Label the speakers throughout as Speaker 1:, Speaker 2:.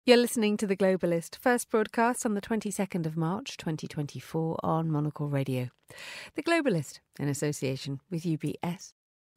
Speaker 1: You're listening to The Globalist, first broadcast on the 22nd of March 2024 on Monocle Radio. The Globalist, in association with UBS.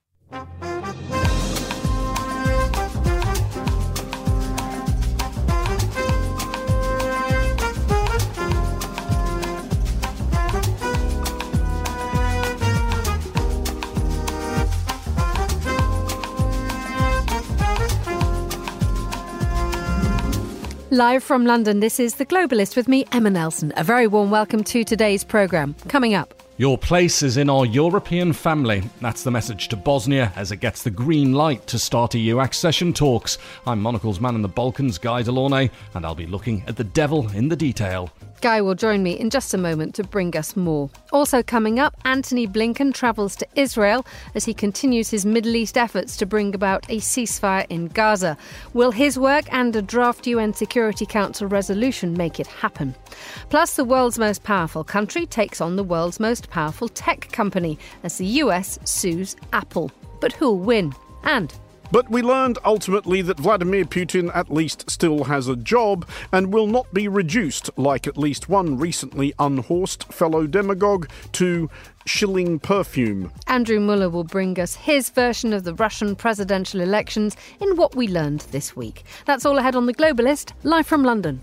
Speaker 1: Live from London, this is The Globalist with me, Emma Nelson. A very warm welcome to today's programme. Coming up.
Speaker 2: Your place is in our European family. That's the message to Bosnia as it gets the green light to start EU accession talks. I'm Monocle's man in the Balkans, Guy Delaunay, and I'll be looking at the devil in the detail.
Speaker 1: Guy will join me in just a moment to bring us more. Also coming up, Antony Blinken travels to Israel as he continues his Middle East efforts to bring about a ceasefire in Gaza. Will his work and a draft UN Security Council resolution make it happen? Plus, the world's most powerful country takes on the world's most powerful tech company as the US sues Apple. But who'll win?
Speaker 3: But we learned ultimately that Vladimir Putin at least still has a job and will not be reduced, like at least one recently unhorsed fellow demagogue, to shilling perfume.
Speaker 1: Andrew Muller will bring us his version of the Russian presidential elections in What We Learned this week. That's all ahead on The Globalist, live from London.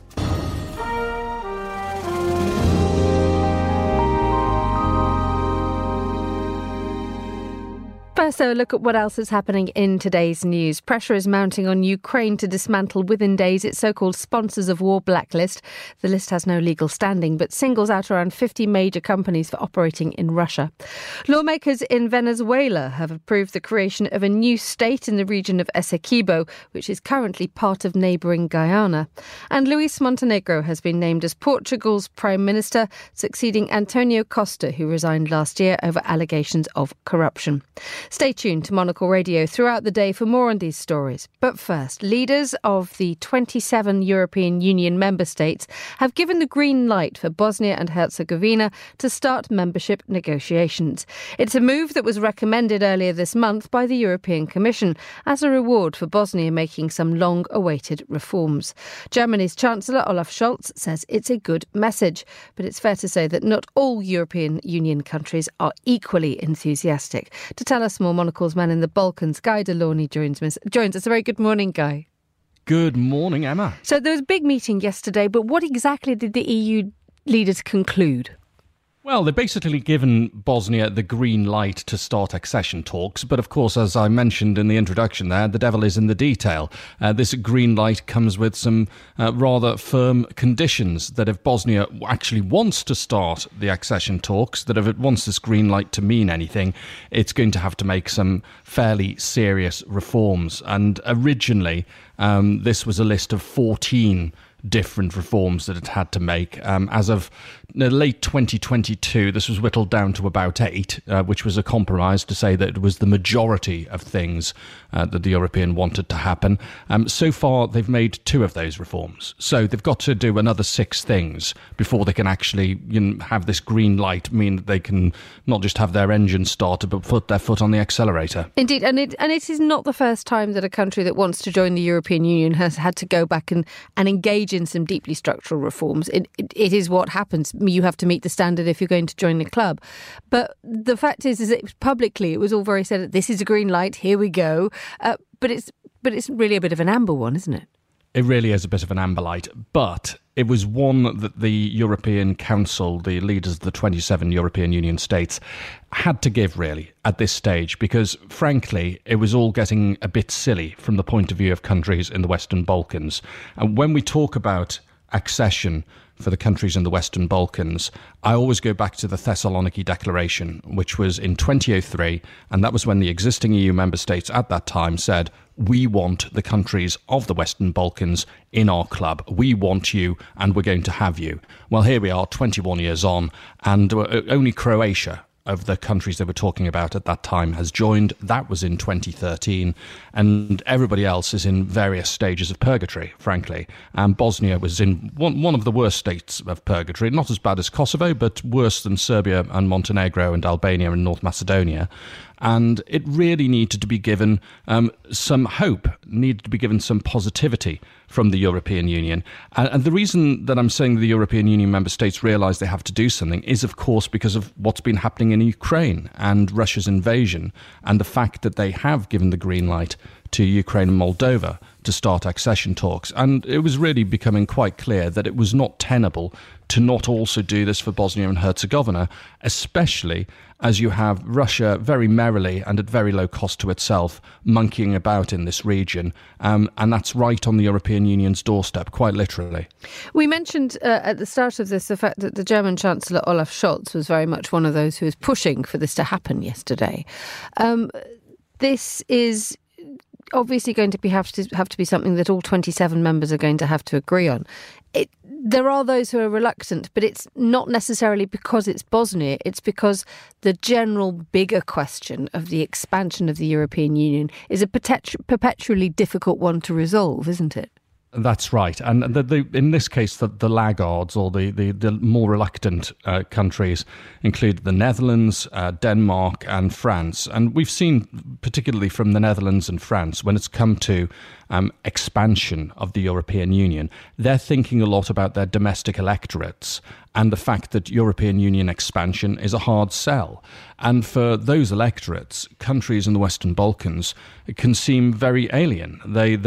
Speaker 1: First, a look at what else is happening in today's news. Pressure is mounting on Ukraine to dismantle within days its so-called sponsors of war blacklist. The list has no legal standing, but singles out around 50 major companies for operating in Russia. Lawmakers in Venezuela have approved the creation of a new state in the region of Essequibo, which is currently part of neighbouring Guyana. And Luis Montenegro has been named as Portugal's Prime Minister, succeeding Antonio Costa, who resigned last year over allegations of corruption. Stay tuned to Monocle Radio throughout the day for more on these stories. But first, leaders of the 27 European Union member states have given the green light for Bosnia and Herzegovina to start membership negotiations. It's a move that was recommended earlier this month by the European Commission as a reward for Bosnia making some long-awaited reforms. Germany's Chancellor Olaf Scholz says it's a good message, but it's fair to say that not all European Union countries are equally enthusiastic. To tell us more, Monocle's man in the Balkans, Guy Delaunay, joins us. A very good morning, Guy.
Speaker 2: Good morning, Emma.
Speaker 1: So there was a big meeting yesterday, but what exactly did the EU leaders conclude?
Speaker 2: Well, they've basically given Bosnia the green light to start accession talks. But of course, as I mentioned in the introduction there, the devil is in the detail. This green light comes with some rather firm conditions that if Bosnia actually wants to start the accession talks, that if it wants this green light to mean anything, it's going to have to make some fairly serious reforms. And originally, this was a list of 14 different reforms that it had to make. As of late 2022, this was whittled down to about 8, which was a compromise to say that it was the majority of things that the European wanted to happen. So far, they've made 2 of those reforms. So they've got to do another 6 things before they can actually have this green light, mean that they can not just have their engine started, but put their foot on the accelerator.
Speaker 1: Indeed, and it is not the first time that a country that wants to join the European Union has had to go back and engage in some deeply structural reforms. It is what happens. You have to meet the standard if you're going to join the club. But the fact is that publicly it was all very said, this is a green light, here we go. But it's really a bit of an amber one, isn't it?
Speaker 2: It really is a bit of an amber light, but it was one that the European Council, the leaders of the 27 European Union states, had to give, really, at this stage, because, frankly, it was all getting a bit silly from the point of view of countries in the Western Balkans. And when we talk about accession for the countries in the Western Balkans, I always go back to the Thessaloniki Declaration, which was in 2003, and that was when the existing EU member states at that time said, we want the countries of the Western Balkans in our club. We want you, and we're going to have you. Well, here we are, 21 years on, and only Croatia, of the countries they were talking about at that time, has joined. That was in 2013, and everybody else is in various stages of purgatory, frankly. And Bosnia was in one of the worst states of purgatory, not as bad as Kosovo, but worse than Serbia and Montenegro and Albania and North Macedonia. And it really needed to be given some hope, needed to be given some positivity from the European Union. And the reason that I'm saying the European Union member states realise they have to do something is, of course, because of what's been happening in Ukraine and Russia's invasion, and the fact that they have given the green light to Ukraine and Moldova to start accession talks. And it was really becoming quite clear that it was not tenable to not also do this for Bosnia and Herzegovina, especially as you have Russia very merrily and at very low cost to itself monkeying about in this region. And that's right on the European Union's doorstep, quite literally.
Speaker 1: We mentioned at the start of this the fact that the German Chancellor Olaf Scholz was very much one of those who was pushing for this to happen yesterday. This is obviously going to have to be something that all 27 members are going to have to agree on. There are those who are reluctant, but it's not necessarily because it's Bosnia. It's because the general bigger question of the expansion of the European Union is a perpetually difficult one to resolve, isn't it?
Speaker 2: That's right. And in this case, the laggards or the more reluctant countries include the Netherlands, Denmark and France. And we've seen, particularly from the Netherlands and France, when it's come to expansion of the European Union, they're thinking a lot about their domestic electorates and the fact that European Union expansion is a hard sell. And for those electorates, countries in the Western Balkans can seem very alien.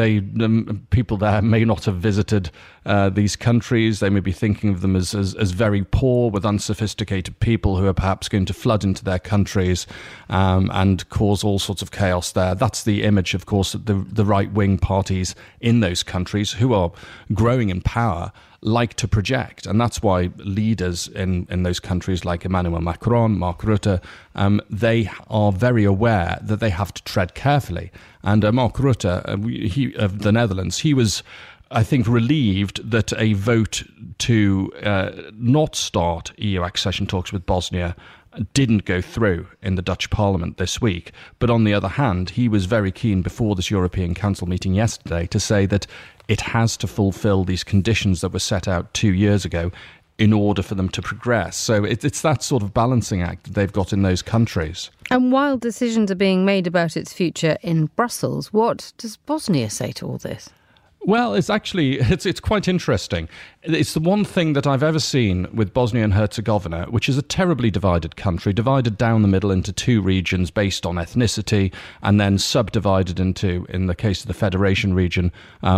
Speaker 2: People there may not have visited these countries. They may be thinking of them as very poor, with unsophisticated people who are perhaps going to flood into their countries and cause all sorts of chaos there. That's the image, of course, that the right-wing parties in those countries, who are growing in power, like to project. And that's why leaders in those countries like Emmanuel Macron, Mark Rutte, they are very aware that they have to tread carefully. And Mark Rutte, of the Netherlands, he was, I think, relieved that a vote to not start EU accession talks with Bosnia didn't go through in the Dutch Parliament this week. But on the other hand, he was very keen before this European Council meeting yesterday to say that it has to fulfil these conditions that were set out 2 years ago in order for them to progress. So it's that sort of balancing act that they've got in those countries.
Speaker 1: And while decisions are being made about its future in Brussels, what does Bosnia say to all this?
Speaker 2: Well, it's quite interesting. It's the one thing that I've ever seen with Bosnia and Herzegovina, which is a terribly divided country, divided down the middle into two regions based on ethnicity, and then subdivided into, in the case of the Federation region,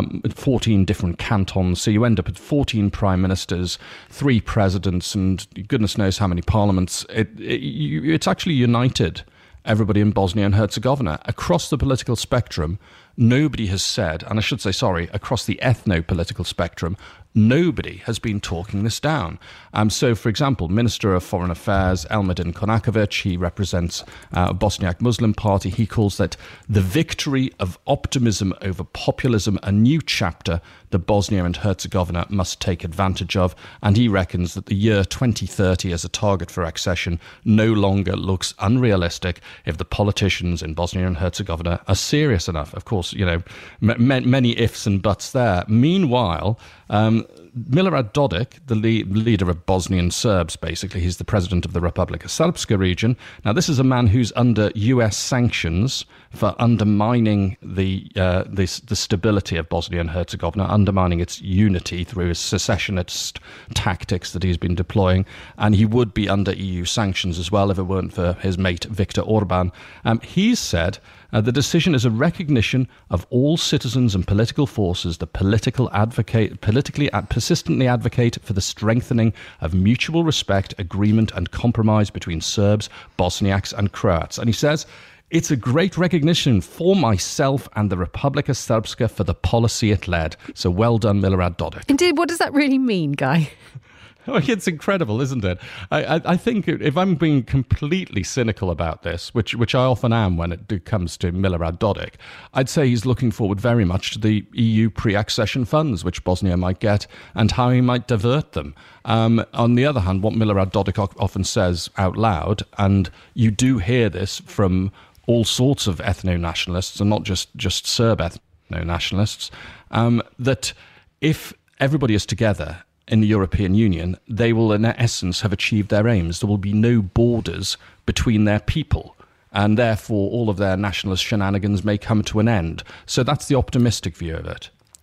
Speaker 2: 14 different cantons. So you end up with 14 prime ministers, 3 presidents, and goodness knows how many parliaments. It's actually united everybody in Bosnia and Herzegovina across the political spectrum. Nobody has said, and I should say, across the ethno-political spectrum, nobody has been talking this down. So, for example, Minister of Foreign Affairs, Elmedin Konakovic, he represents a Bosniak Muslim party. He calls that the victory of optimism over populism, a new chapter that Bosnia and Herzegovina must take advantage of. And he reckons that the year 2030 as a target for accession no longer looks unrealistic if the politicians in Bosnia and Herzegovina are serious enough. Of course, many ifs and buts there. Meanwhile, Milorad Dodik, the leader of Bosnian Serbs, basically, he's the president of the Republika Srpska region. Now, this is a man who's under US sanctions for undermining the stability of Bosnia and Herzegovina, undermining its unity through his secessionist tactics that he's been deploying. And he would be under EU sanctions as well if it weren't for his mate Viktor Orban. He's said the decision is a recognition of all citizens and political forces that persistently advocate for the strengthening of mutual respect, agreement and compromise between Serbs, Bosniaks and Croats. And he says, it's a great recognition for myself and the Republika Srpska for the policy it led. So well done, Milorad Dodik.
Speaker 1: Indeed, what does that really mean, Guy?
Speaker 2: Oh, it's incredible, isn't it? I think if I'm being completely cynical about this, which I often am when it comes to Milorad Dodik, I'd say he's looking forward very much to the EU pre-accession funds which Bosnia might get and how he might divert them. On the other hand, what Milorad Dodik often says out loud, and you do hear this from all sorts of ethno-nationalists, and not just Serb ethno-nationalists, that if everybody is together in the European Union, they will in essence have achieved their aims. There will be no borders between their people, and therefore all of their nationalist shenanigans may come to an end. So that's the optimistic view of it.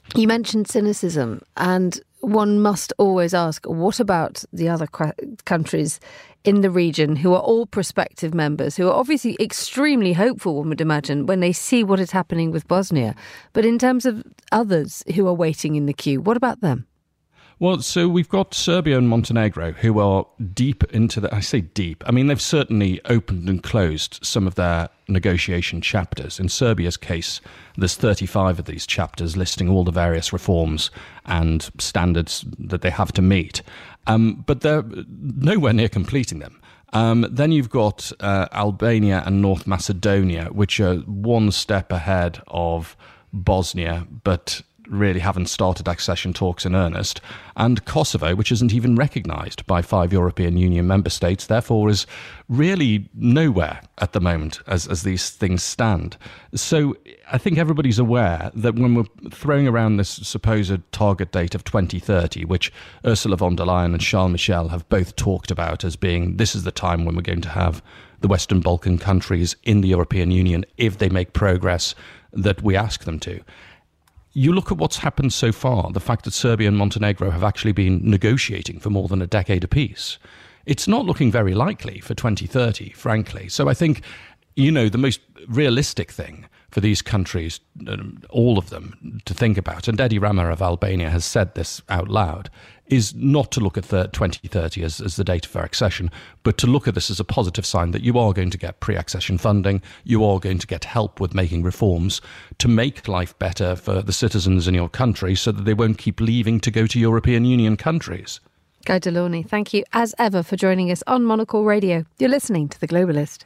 Speaker 1: You mentioned cynicism, and one must always ask, what about the other countries in the region who are all prospective members, who are obviously extremely hopeful, one would imagine, when they see what is happening with Bosnia? But in terms of others who are waiting in the queue, what about them?
Speaker 2: Well, so we've got Serbia and Montenegro who are deep into the... I say deep. I mean, they've certainly opened and closed some of their negotiation chapters. In Serbia's case, there's 35 of these chapters listing all the various reforms and standards that they have to meet. But they're nowhere near completing them. Then you've got Albania and North Macedonia, which are one step ahead of Bosnia, but really haven't started accession talks in earnest, and Kosovo, which isn't even recognised by 5 European Union member states, therefore is really nowhere at the moment as these things stand. So I think everybody's aware that when we're throwing around this supposed target date of 2030, which Ursula von der Leyen and Charles Michel have both talked about as being this is the time when we're going to have the Western Balkan countries in the European Union if they make progress that we ask them to. You look at what's happened so far, the fact that Serbia and Montenegro have actually been negotiating for more than a decade apiece. It's not looking very likely for 2030, frankly. So I think, the most realistic thing for these countries, all of them, to think about, and Edi Rama of Albania has said this out loud, is not to look at 2030 as the date for accession, but to look at this as a positive sign that you are going to get pre-accession funding, you are going to get help with making reforms to make life better for the citizens in your country so that they won't keep leaving to go to European Union countries.
Speaker 1: Guy Delaunay, thank you as ever for joining us on Monocle Radio. You're listening to The Globalist.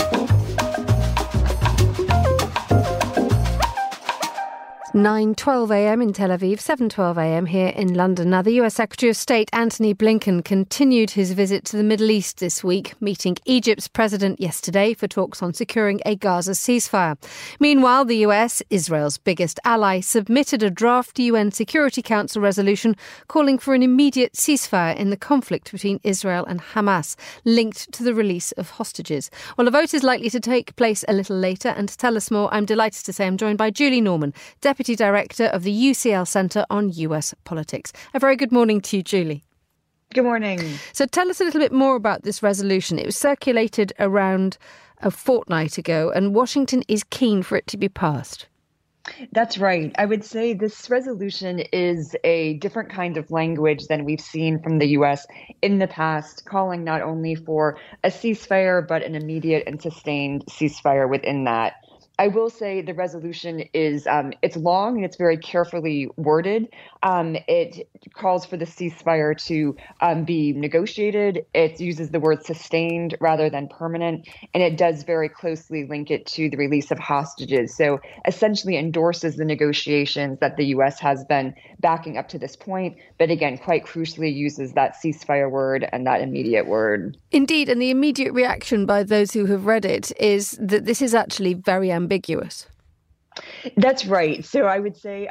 Speaker 1: 9:12 a.m. in Tel Aviv, 7:12 a.m. here in London. Now, the US Secretary of State Antony Blinken continued his visit to the Middle East this week, meeting Egypt's president yesterday for talks on securing a Gaza ceasefire. Meanwhile, the US, Israel's biggest ally, submitted a draft UN Security Council resolution calling for an immediate ceasefire in the conflict between Israel and Hamas, linked to the release of hostages. Well, a vote is likely to take place a little later, and to tell us more, I'm delighted to say I'm joined by Julie Norman, Deputy Director of the UCL Centre on US Politics. A very good morning to you, Julie.
Speaker 4: Good morning.
Speaker 1: So tell us a little bit more about this resolution. It was circulated around a fortnight ago, and Washington is keen for it to be passed.
Speaker 4: That's right. I would say this resolution is a different kind of language than we've seen from the U.S. in the past, calling not only for a ceasefire, but an immediate and sustained ceasefire within that. I will say the resolution is it's long and it's very carefully worded. It calls for the ceasefire to be negotiated. It uses the word sustained rather than permanent, and it does very closely link it to the release of hostages. So essentially endorses the negotiations that the U.S. has been backing up to this point, but again, quite crucially uses that ceasefire word and that immediate word.
Speaker 1: Indeed, and the immediate reaction by those who have read it is that this is actually very ambiguous.
Speaker 4: That's right. So I would say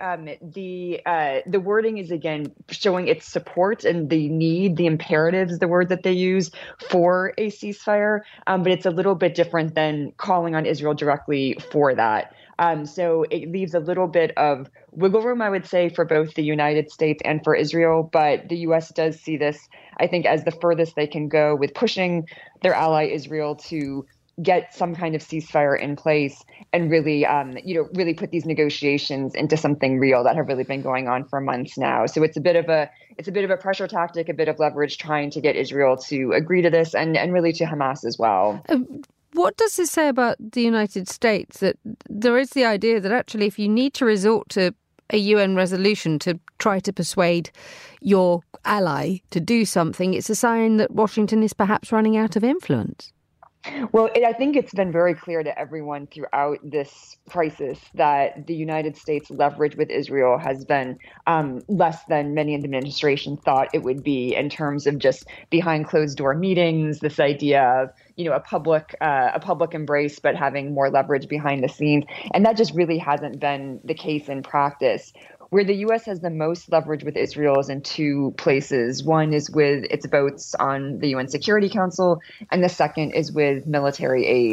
Speaker 4: the wording is, again, showing its support and the need, the imperative is the word that they use for a ceasefire. But it's a little bit different than calling on Israel directly for that. So it leaves a little bit of wiggle room, I would say, for both the United States and for Israel. But the U.S. does see this, I think, as the furthest they can go with pushing their ally Israel to get some kind of ceasefire in place and really, really put these negotiations into something real that have really been going on for months now. So it's a bit of a pressure tactic, a bit of leverage trying to get Israel to agree to this and really to Hamas as well.
Speaker 1: What does this say about the United States? That there is the idea that actually if you need to resort to a UN resolution to try to persuade your ally to do something, it's a sign that Washington is perhaps running out of influence.
Speaker 4: Well, I think it's been very clear to everyone throughout this crisis that the United States' leverage with Israel has been less than many in the administration thought it would be in terms of just behind closed door meetings, this idea of, a public embrace, but having more leverage behind the scenes. And that just really hasn't been the case in practice. Where the U.S. has the most leverage with Israel is in two places. One is with its votes on the UN Security Council, and the second is with military aid.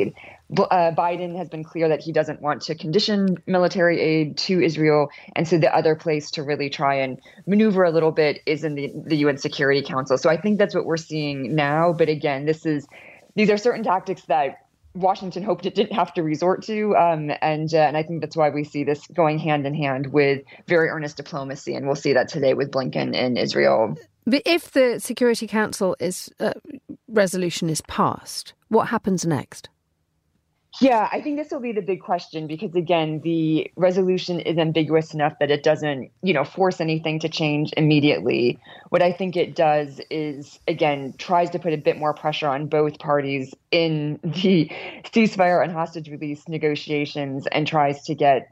Speaker 4: Biden has been clear that he doesn't want to condition military aid to Israel. And so the other place to really try and maneuver a little bit is in the UN Security Council. So I think that's what we're seeing now. But again, these are certain tactics that Washington hoped it didn't have to resort to. And I think that's why we see this going hand in hand with very earnest diplomacy. And we'll see that today with Blinken in Israel.
Speaker 1: But if the Security Council resolution is passed, what happens next?
Speaker 4: Yeah, I think this will be the big question because, again, the resolution is ambiguous enough that it doesn't, force anything to change immediately. What I think it does is, again, tries to put a bit more pressure on both parties in the ceasefire and hostage release negotiations and tries to get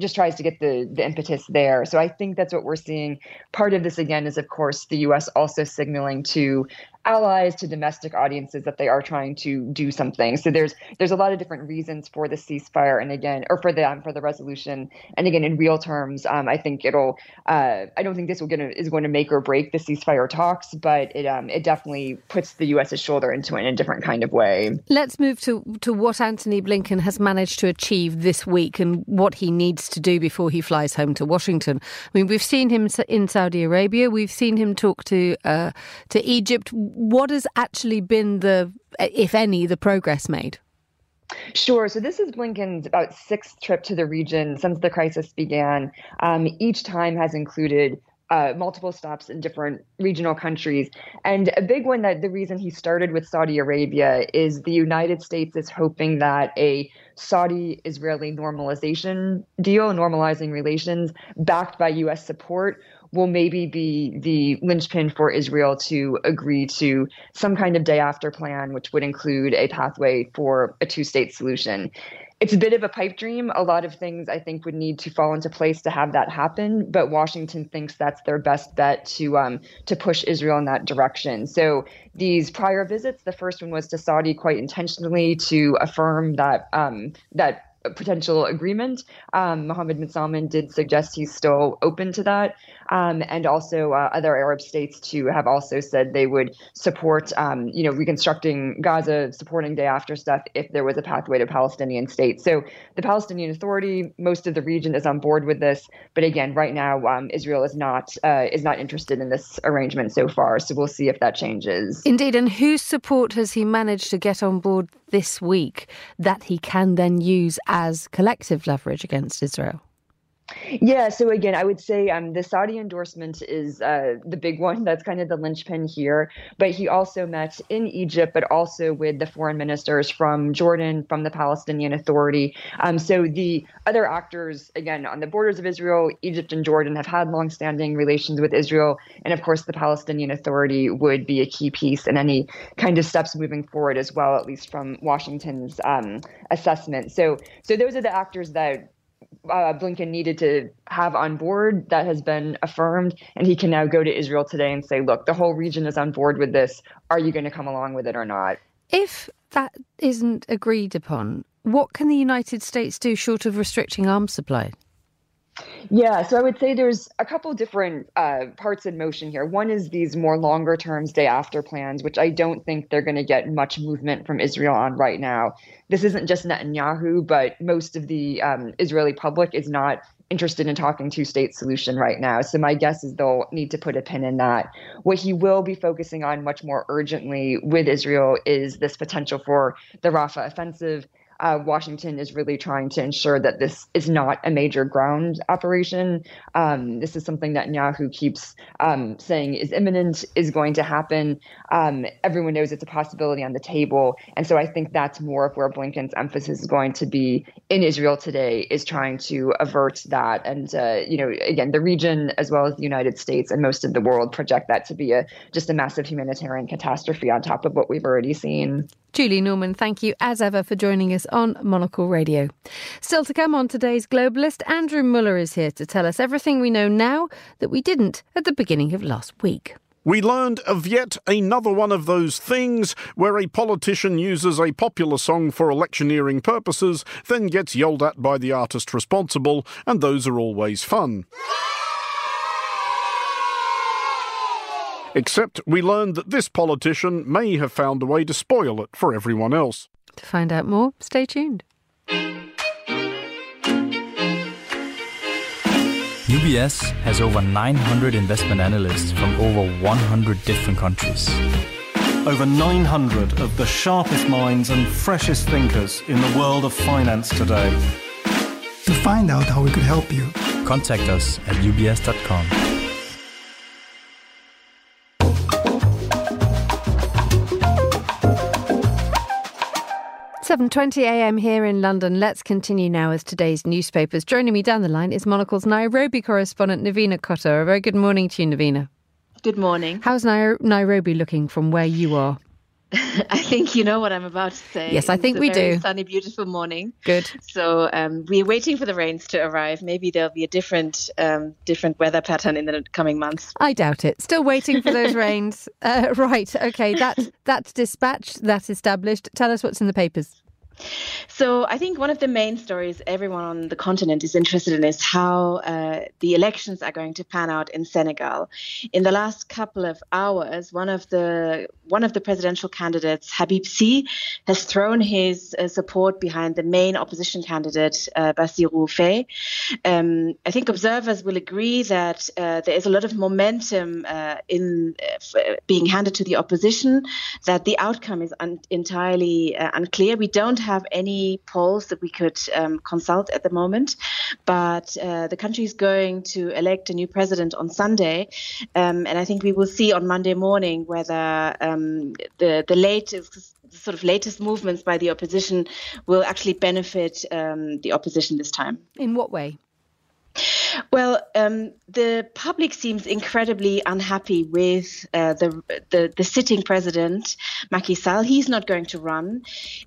Speaker 4: the impetus there. So I think that's what we're seeing. Part of this, again, is, of course, the U.S. also signaling to allies, to domestic audiences that they are trying to do something. So there's a lot of different reasons for the ceasefire, and again, or for the resolution. And again, in real terms, I think it'll. I don't think this is going to make or break the ceasefire talks, but it definitely puts the U.S.'s shoulder into it in a different kind of way.
Speaker 1: Let's move to what Antony Blinken has managed to achieve this week and what he needs to do before he flies home to Washington. I mean, we've seen him in Saudi Arabia. We've seen him talk to Egypt. What has actually been if any, the progress made?
Speaker 4: Sure. So this is Blinken's about sixth trip to the region since the crisis began. Each time has included multiple stops in different regional countries. And a big one, that the reason he started with Saudi Arabia is the United States is hoping that a Saudi-Israeli normalization deal, normalizing relations backed by U.S. support, will maybe be the linchpin for Israel to agree to some kind of day after plan, which would include a pathway for a two-state solution. It's a bit of a pipe dream. A lot of things I think would need to fall into place to have that happen, but Washington thinks that's their best bet to push Israel in that direction. So these prior visits, the first one was to Saudi quite intentionally to affirm that potential agreement. Mohammed bin Salman did suggest he's still open to that. And also other Arab states too have also said they would support, reconstructing Gaza, supporting day after stuff if there was a pathway to a Palestinian state. So the Palestinian Authority, most of the region is on board with this. But again, right now, Israel is not interested in this arrangement so far. So we'll see if that changes.
Speaker 1: Indeed. And whose support has he managed to get on board this week that he can then use as collective leverage against Israel?
Speaker 4: Yeah, so again, I would say the Saudi endorsement is the big one. That's kind of the linchpin here. But he also met in Egypt, but also with the foreign ministers from Jordan, from the Palestinian Authority. So the other actors, again, on the borders of Israel, Egypt and Jordan have had longstanding relations with Israel. And of course, the Palestinian Authority would be a key piece in any kind of steps moving forward as well, at least from Washington's assessment. So those are the actors that Blinken needed to have on board. That has been affirmed, and he can now go to Israel today and say, look, the whole region is on board with this. Are you going to come along with it or not?
Speaker 1: If that isn't agreed upon, what can the United States do short of restricting arms supply?
Speaker 4: Yeah, so I would say there's a couple different parts in motion here. One is these more longer term day after plans, which I don't think they're going to get much movement from Israel on right now. This isn't just Netanyahu, but most of the Israeli public is not interested in talking two-state solution right now. So my guess is they'll need to put a pin in that. What he will be focusing on much more urgently with Israel is this potential for the Rafah offensive. Washington is really trying to ensure that this is not a major ground operation. This is something that Netanyahu keeps saying is imminent, is going to happen. Everyone knows it's a possibility on the table. And so I think that's more of where Blinken's emphasis is going to be in Israel today, is trying to avert that. And, again, the region, as well as the United States and most of the world, project that to be just a massive humanitarian catastrophe on top of what we've already seen.
Speaker 1: Julie Norman, thank you as ever for joining us on Monocle Radio. Still to come on today's Globalist, Andrew Muller is here to tell us everything we know now that we didn't at the beginning of last week.
Speaker 3: We learned of yet another one of those things where a politician uses a popular song for electioneering purposes, then gets yelled at by the artist responsible, and those are always fun. Except we learned that this politician may have found a way to spoil it for everyone else.
Speaker 1: To find out more, stay tuned.
Speaker 5: UBS has over 900 investment analysts from over 100 different countries.
Speaker 6: Over 900 of the sharpest minds and freshest thinkers in the world of finance today.
Speaker 7: To find out how we could help you,
Speaker 5: contact us at ubs.com.
Speaker 1: 7:20 a.m. here in London. Let's continue now with today's newspapers. Joining me down the line is Monocle's Nairobi correspondent Navina Kotto. A very good morning to you, Navina.
Speaker 8: Good morning.
Speaker 1: How's Nairobi looking from where you are?
Speaker 8: I think you know what I'm about to say.
Speaker 1: Yes, I think we do.
Speaker 8: It's a sunny, beautiful morning.
Speaker 1: Good.
Speaker 8: So we're waiting for the rains to arrive. Maybe there'll be a different weather pattern in the coming months.
Speaker 1: I doubt it. Still waiting for those rains. Right. Okay. That's dispatched. That's established. Tell us what's in the papers.
Speaker 8: So I think one of the main stories everyone on the continent is interested in is how the elections are going to pan out in Senegal. In the last couple of hours, one of the presidential candidates, Habib Sy, has thrown his support behind the main opposition candidate, Bassirou Faye. I think observers will agree that there is a lot of momentum in being handed to the opposition, that the outcome is entirely unclear. We don't have any polls that we could consult at the moment, but the country is going to elect a new president on Sunday, and I think we will see on Monday morning whether the latest movements by the opposition will actually benefit the opposition this time.
Speaker 1: In what way?
Speaker 8: Well, the public seems incredibly unhappy with the sitting president, Macky Sall. He's not going to run.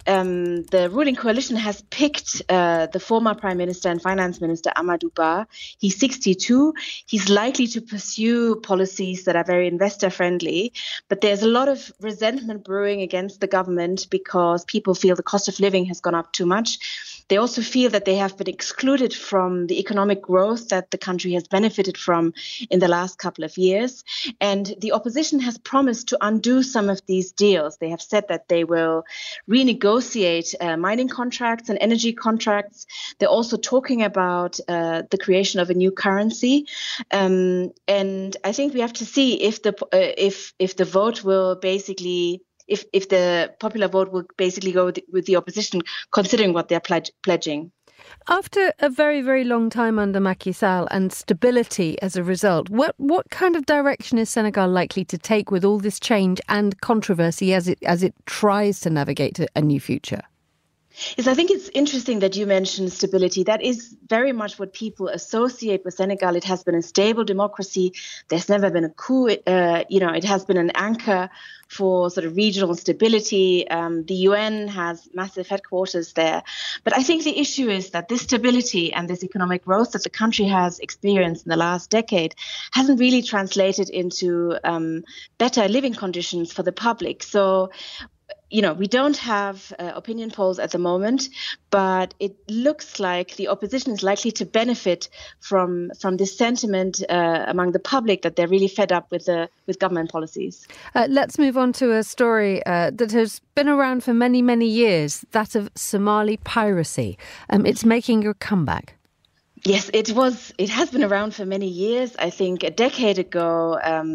Speaker 8: The ruling coalition has picked the former Prime Minister and Finance Minister, Amadou Ba. He's 62. He's likely to pursue policies that are very investor-friendly. But there's a lot of resentment brewing against the government because people feel the cost of living has gone up too much. They also feel that they have been excluded from the economic growth that the country has benefited from in the last couple of years. And the opposition has promised to undo some of these deals. They have said that they will renegotiate mining contracts and energy contracts. They're also talking about the creation of a new currency. And I think we have to see if the vote will basically... If the popular vote will basically go with the opposition, considering what they're pledging.
Speaker 1: After a very, very long time under Macky Sall and stability as a result, what kind of direction is Senegal likely to take with all this change and controversy as it tries to navigate a new future?
Speaker 8: Yes, I think it's interesting that you mentioned stability. That is very much what people associate with Senegal. It has been a stable democracy. There's never been a coup. It has been an anchor for sort of regional stability. The UN has massive headquarters there. But I think the issue is that this stability and this economic growth that the country has experienced in the last decade hasn't really translated into better living conditions for the public. So, we don't have opinion polls at the moment, but it looks like the opposition is likely to benefit from this sentiment among the public that they're really fed up with government policies.
Speaker 1: Let's move on to a story that has been around for many, many years, that of Somali piracy. It's making a comeback.
Speaker 8: Yes, it has been around for many years. I think a decade ago,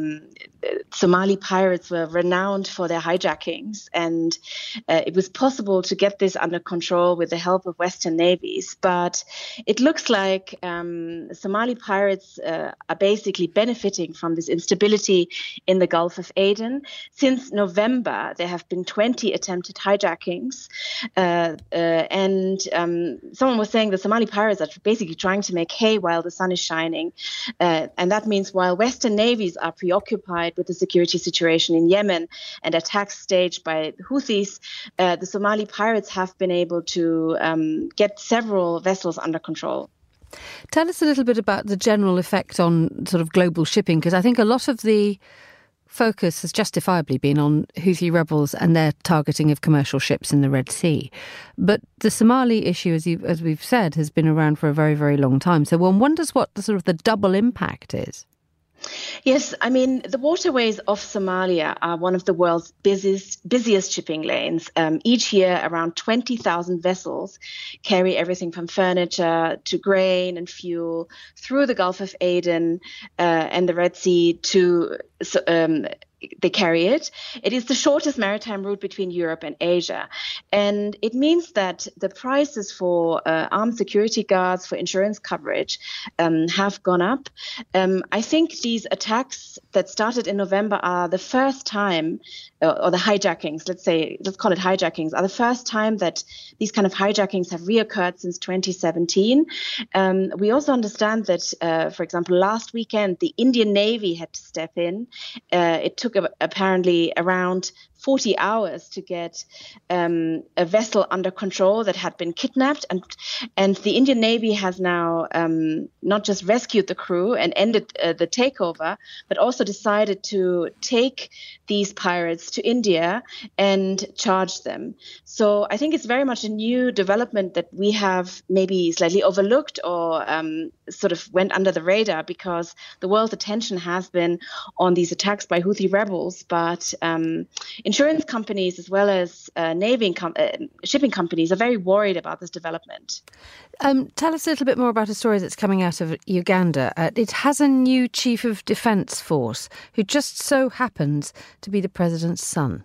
Speaker 8: Somali pirates were renowned for their hijackings, and it was possible to get this under control with the help of Western navies. But it looks like Somali pirates are basically benefiting from this instability in the Gulf of Aden. Since November, there have been 20 attempted hijackings, and someone was saying the Somali pirates are basically trying to make hay while the sun is shining. And that means while Western navies are preoccupied with the security situation in Yemen and attacks staged by the Houthis, the Somali pirates have been able to get several vessels under control.
Speaker 1: Tell us a little bit about the general effect on sort of global shipping, because I think a lot of the focus has justifiably been on Houthi rebels and their targeting of commercial ships in the Red Sea. But the Somali issue, as we've said, has been around for a very, very long time. So one wonders what the double impact is.
Speaker 8: Yes, I mean, the waterways of Somalia are one of the world's busiest shipping lanes. Each year, around 20,000 vessels carry everything from furniture to grain and fuel through the Gulf of Aden and the Red Sea to they carry it. It is the shortest maritime route between Europe and Asia. And it means that the prices for armed security guards, for insurance coverage, have gone up. I think these attacks that started in November are the first time, or the hijackings, let's call it hijackings, are the first time that these kind of hijackings have reoccurred since 2017. We also understand that, for example, last weekend, the Indian Navy had to step in. It took apparently around 40 hours to get a vessel under control that had been kidnapped. And the Indian Navy has now not just rescued the crew and ended the takeover, but also decided to take these pirates to India and charge them. So I think it's very much a new development that we have maybe slightly overlooked or sort of went under the radar, because the world's attention has been on these attacks by Houthi rebels. But insurance companies as well as shipping companies are very worried about this development.
Speaker 1: Tell us a little bit more about a story that's coming out of Uganda. It has a new chief of defence force who just so happens to be the president's son.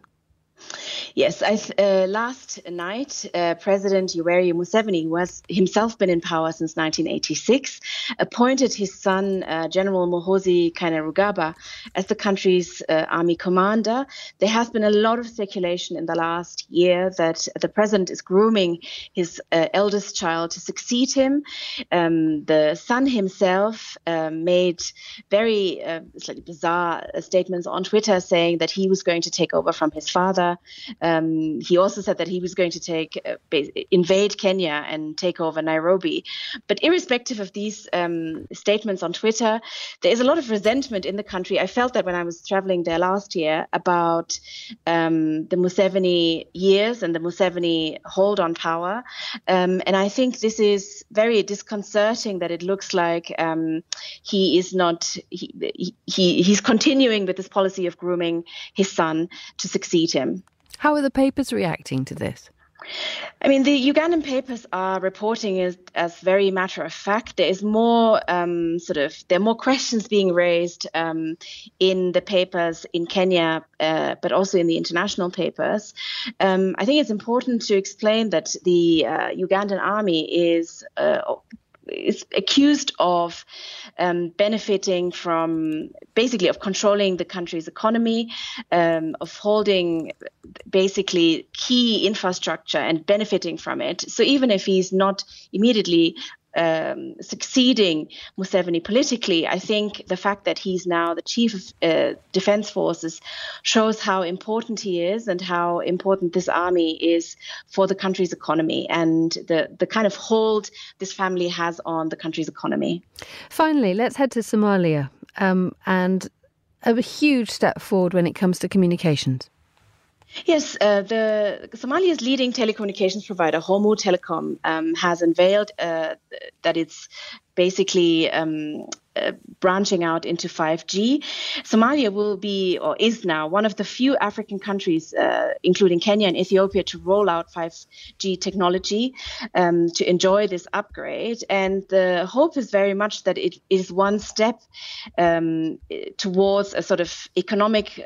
Speaker 8: Yes, last night, President Yoweri Museveni, who has himself been in power since 1986, appointed his son, General Muhoozi Kainerugaba, as the country's army commander. There has been a lot of speculation in the last year that the president is grooming his eldest child to succeed him. The son himself made very slightly bizarre statements on Twitter saying that he was going to take over from his father. He also said that he was going to invade Kenya and take over Nairobi. But irrespective of these statements on Twitter, there is a lot of resentment in the country. I felt that when I was traveling there last year about the Museveni years and the Museveni hold on power. And I think this is very disconcerting that it looks like he is not, he's continuing with this policy of grooming his son to succeed him.
Speaker 1: How are the papers reacting to this?
Speaker 8: I mean, the Ugandan papers are reporting it as very matter of fact. There is more there are more questions being raised in the papers in Kenya, but also in the international papers. I think it's important to explain that the Ugandan army is accused of benefiting from, basically, of controlling the country's economy, of holding basically key infrastructure and benefiting from it. So even if he's not immediately succeeding Museveni politically, I think the fact that he's now the chief of defense forces shows how important he is and how important this army is for the country's economy and the kind of hold this family has on the country's economy.
Speaker 1: Finally, let's head to Somalia and a huge step forward when it comes to communications.
Speaker 8: Yes, Somalia's leading telecommunications provider, Hormuud Telecom, has unveiled that it's basically branching out into 5G. Somalia will be, or is now, one of the few African countries, including Kenya and Ethiopia, to roll out 5G technology to enjoy this upgrade. And the hope is very much that it is one step towards a sort of economic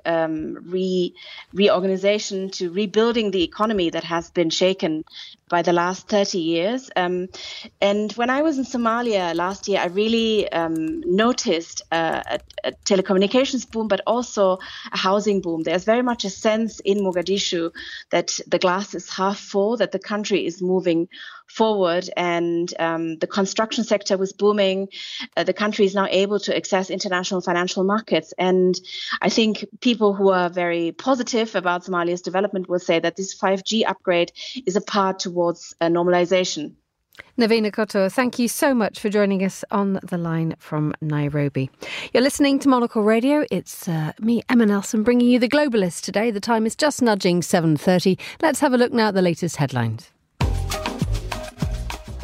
Speaker 8: reorganization, to rebuilding the economy that has been shaken by the last 30 years. And when I was in Somalia last year, I really noticed a telecommunications boom, but also a housing boom. There's very much a sense in Mogadishu that the glass is half full, that the country is moving forward, and the construction sector was booming. The country is now able to access international financial markets. And I think people who are very positive about Somalia's development will say that this 5G upgrade is a path towards normalization.
Speaker 1: Navina Koto, thank you so much for joining us on the line from Nairobi. You're listening to Monocle Radio. It's me, Emma Nelson, bringing you The Globalist today. The time is just nudging 7:30. Let's have a look now at the latest headlines.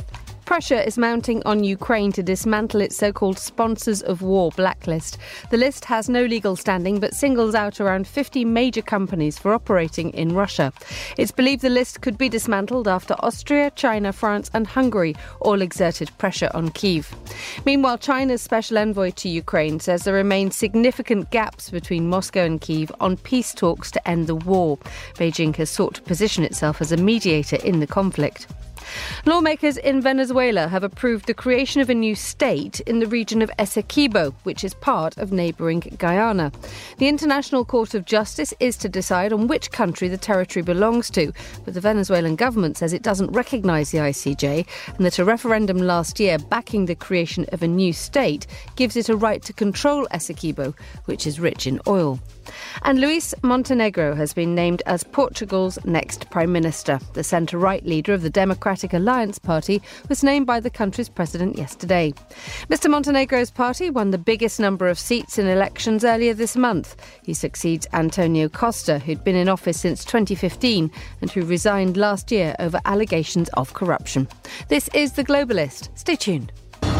Speaker 1: Pressure is mounting on Ukraine to dismantle its so-called sponsors of war blacklist. The list has no legal standing but singles out around 50 major companies for operating in Russia. It's believed the list could be dismantled after Austria, China, France and Hungary all exerted pressure on Kyiv. Meanwhile, China's special envoy to Ukraine says there remain significant gaps between Moscow and Kyiv on peace talks to end the war. Beijing has sought to position itself as a mediator in the conflict. Lawmakers in Venezuela have approved the creation of a new state in the region of Essequibo, which is part of neighbouring Guyana. The International Court of Justice is to decide on which country the territory belongs to, but the Venezuelan government says it doesn't recognise the ICJ and that a referendum last year backing the creation of a new state gives it a right to control Essequibo, which is rich in oil. And Luis Montenegro has been named as Portugal's next Prime Minister. The centre-right leader of the Democratic Alliance Party was named by the country's president yesterday. Mr Montenegro's party won the biggest number of seats in elections earlier this month. He succeeds Antonio Costa, who'd been in office since 2015 and who resigned last year over allegations of corruption. This is The Globalist. Stay tuned.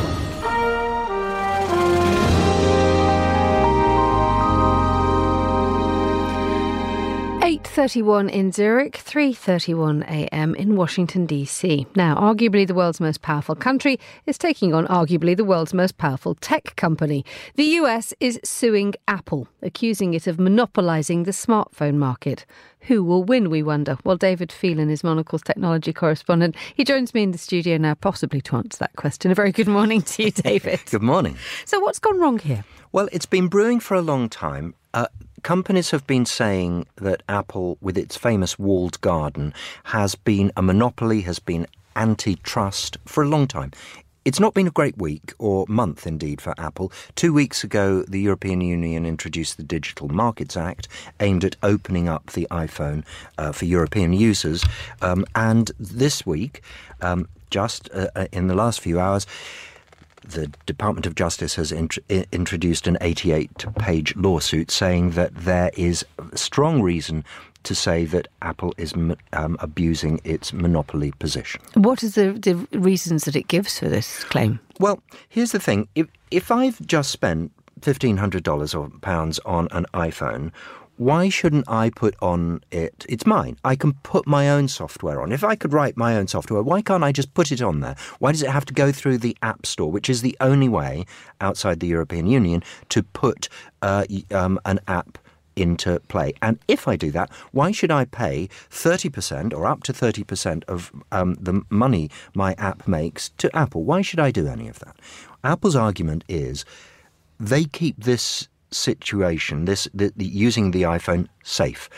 Speaker 1: 8:31 in Zurich, 3:31 a.m. in Washington, D.C. Now, arguably the world's most powerful country is taking on arguably the world's most powerful tech company. The US is suing Apple, accusing it of monopolising the smartphone market. Who will win, we wonder? Well, David Phelan is Monocle's technology correspondent. He joins me in the studio now, possibly to answer that question. A very good morning to you, David.
Speaker 9: Good morning.
Speaker 1: So what's gone wrong here?
Speaker 9: Well, it's been brewing for a long time. Companies have been saying that Apple, with its famous walled garden, has been a monopoly, has been antitrust for a long time. It's not been a great week, or month indeed, for Apple. 2 weeks ago, the European Union introduced the Digital Markets Act, aimed at opening up the iPhone for European users. And this week, just in the last few hours, the Department of Justice has introduced an 88-page lawsuit saying that there is strong reason to say that Apple is abusing its monopoly position.
Speaker 1: What is the reasons that it gives for this claim?
Speaker 9: Well, here's the thing. If I've just spent $1,500 or pounds on an iPhone, why shouldn't I put on it? It's mine. I can put my own software on. If I could write my own software, why can't I just put it on there? Why does it have to go through the App Store, which is the only way outside the European Union to put an app into play? And if I do that, why should I pay 30% or up to 30% of the money my app makes to Apple? Why should I do any of that? Apple's argument is they keep this situation, using the iPhone, safe.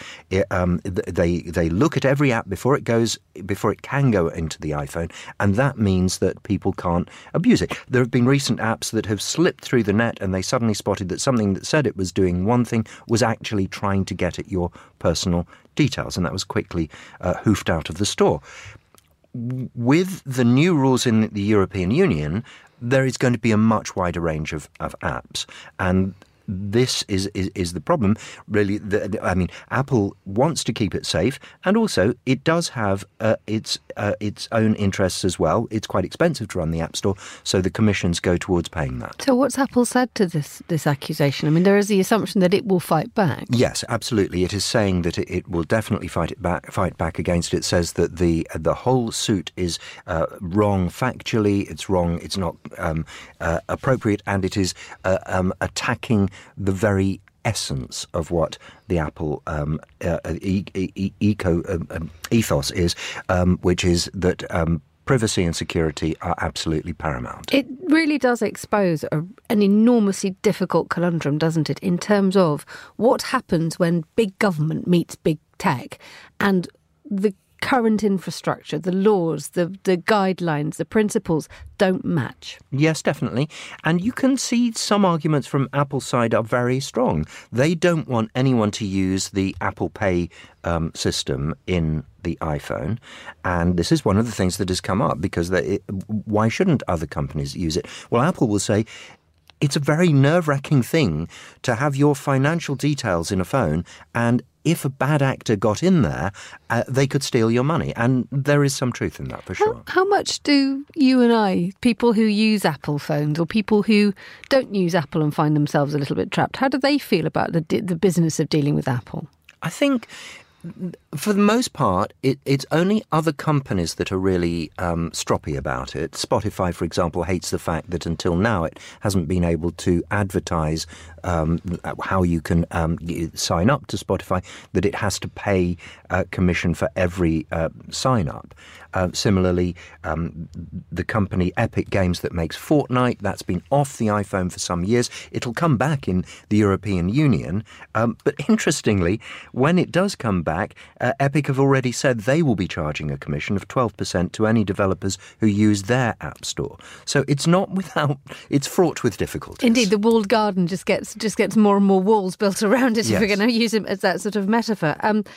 Speaker 9: They look at every app before it can go into the iPhone, and that means that people can't abuse it. There have been recent apps that have slipped through the net, and they suddenly spotted that something that said it was doing one thing was actually trying to get at your personal details, and that was quickly hoofed out of the store. With the new rules in the European Union, there is going to be a much wider range of apps, and this is the problem, really. Apple wants to keep it safe, and also it does have its own interests as well. It's quite expensive to run the App Store, so the commissions go towards paying that.
Speaker 1: So what's Apple said to this accusation? I mean, there is the assumption that it will fight back.
Speaker 9: Yes, absolutely. It is saying that it will definitely fight back against it. It says that the whole suit is wrong factually. It's wrong. It's not appropriate, and it is attacking the very essence of what the Apple ethos is, which is that privacy and security are absolutely paramount.
Speaker 1: It really does expose an enormously difficult conundrum, doesn't it, in terms of what happens when big government meets big tech and the current infrastructure, the laws, the guidelines, the principles don't match.
Speaker 9: Yes, definitely. And you can see some arguments from Apple's side are very strong. They don't want anyone to use the Apple Pay system in the iPhone. And this is one of the things that has come up, because why shouldn't other companies use it? Well, Apple will say, it's a very nerve-wracking thing to have your financial details in a phone, and if a bad actor got in there, they could steal your money. And there is some truth in that, for sure.
Speaker 1: How much do you and I, people who use Apple phones or people who don't use Apple and find themselves a little bit trapped, how do they feel about the business of dealing with Apple?
Speaker 9: I think, for the most part, it's only other companies that are really stroppy about it. Spotify, for example, hates the fact that until now it hasn't been able to advertise how you can sign up to Spotify, that it has to pay commission for every sign up. Similarly, the company Epic Games that makes Fortnite, that's been off the iPhone for some years. It'll come back in the European Union. But interestingly, when it does come back, Epic have already said they will be charging a commission of 12% to any developers who use their app store. So it's it's fraught with difficulties.
Speaker 1: Indeed, the walled garden just gets more and more walls built around it,
Speaker 9: yes.
Speaker 1: If we're going to use it as that sort of metaphor.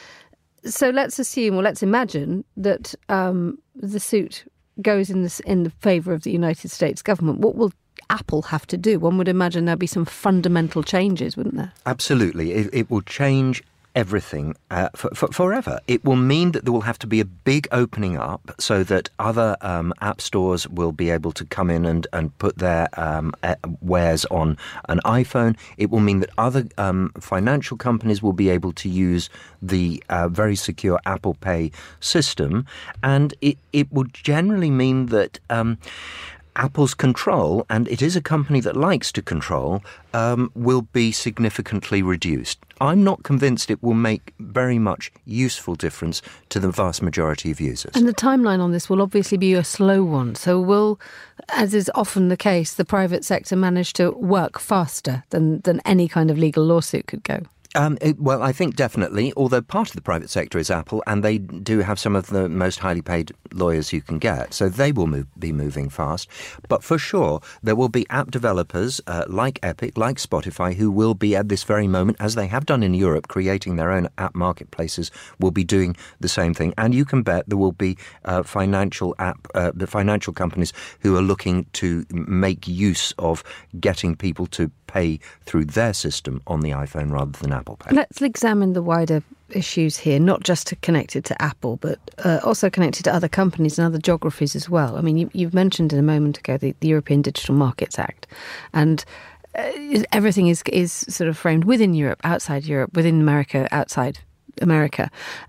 Speaker 1: So let's imagine that the suit goes in the favour of the United States government. What will Apple have to do? One would imagine there'll be some fundamental changes, wouldn't there?
Speaker 9: Absolutely. It will change everything forever. It will mean that there will have to be a big opening up so that other app stores will be able to come in and put their wares on an iPhone. It will mean that other financial companies will be able to use the very secure Apple Pay system. And it will generally mean that Apple's control, and it is a company that likes to control, will be significantly reduced. I'm not convinced it will make very much useful difference to the vast majority of users.
Speaker 1: And the timeline on this will obviously be a slow one. So will, as is often the case, the private sector manage to work faster than any kind of legal lawsuit could go?
Speaker 9: Well, I think definitely, although part of the private sector is Apple, and they do have some of the most highly paid lawyers you can get, so they will be moving fast. But for sure, there will be app developers like Epic, like Spotify, who will be at this very moment, as they have done in Europe, creating their own app marketplaces, will be doing the same thing. And you can bet there will be the financial companies who are looking to make use of getting people to pay through their system on the iPhone rather than Apple Pay.
Speaker 1: Let's examine the wider issues here, not just connected to Apple, but also connected to other companies and other geographies as well. I mean, you've mentioned in a moment ago the European Digital Markets Act, and everything is sort of framed within Europe, outside Europe, within America, outside America.